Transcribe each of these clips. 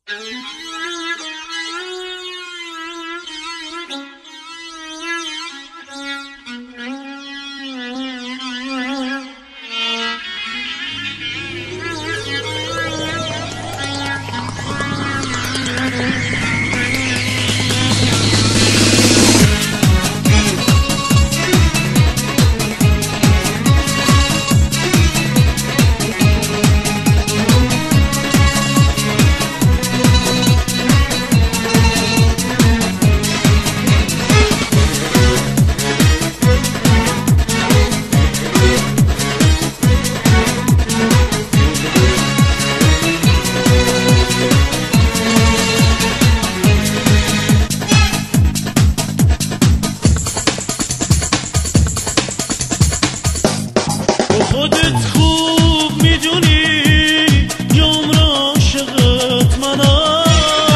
خودت خوب میدونی که عمر عاشقت منم،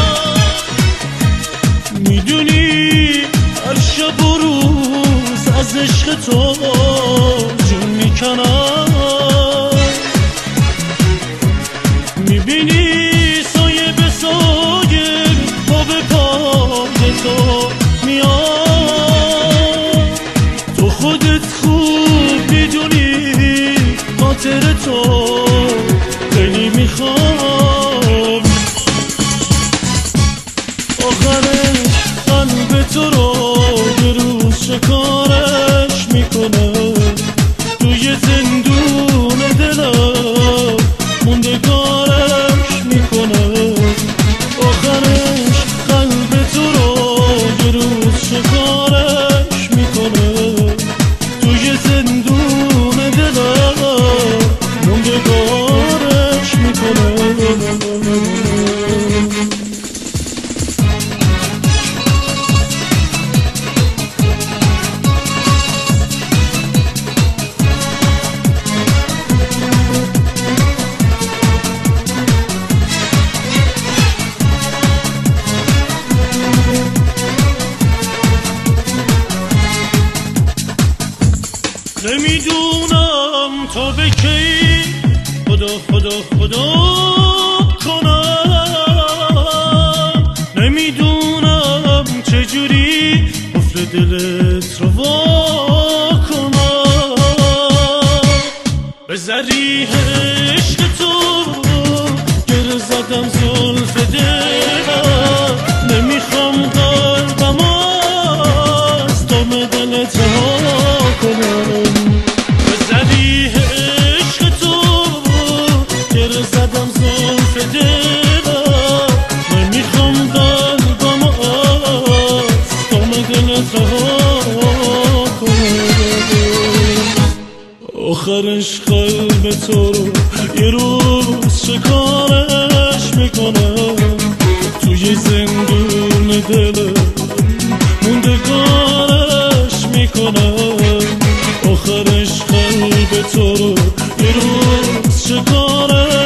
میدونی هر شب و روز از عشق تو جون میکنم، میبینی سایه به سایه پا به پای تو میاد. تو خودت خوب میدونی خاطر تو خیلی میخوام، آخرش قلب تو رو یه روز شکارش میکنه، توی زندون دلم موندگارش میکنه، آخرش قلب تو رو یه روز شکارش میکنه، توی زندون دلم موندگارش میکنه. نمیدونم تا به کی خدا کنم، نمیدونم چجوری قفل دلت رو وا کنم، به ذریح عشق تو گره زدم زلف دلم، نمیخوام قلبم از دام دلت رها کنم، به ذریح عشق تو گره زدم زلف دلم، نمیخوام قلبم از دام دلت رها کنم، آخرش قلب تو رو یه روز شکارش میکنم، توی زندون دلم موندگارش میکنم، آخرش قلب تو رو یه روز شکارش